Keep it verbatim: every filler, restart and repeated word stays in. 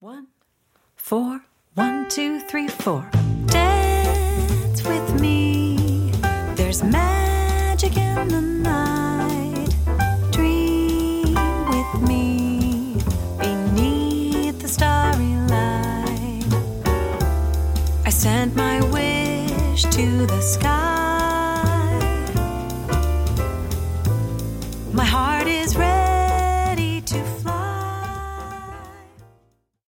One, four, one, two, three, four. Dance with me. There's magic in the night. Dream with me beneath the starry light. I sent my wish to the sky.